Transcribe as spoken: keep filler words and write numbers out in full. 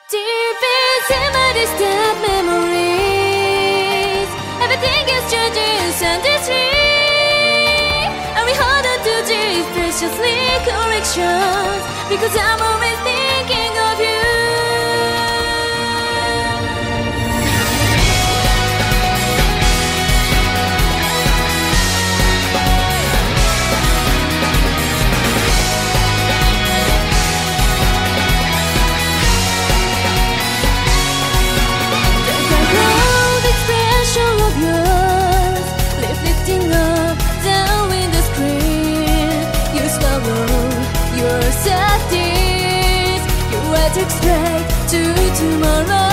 Deep inside my distant memories, everything is changing endlessly. And we hold on to these precious recollections because I'm always thinking of you. Straight to tomorrow.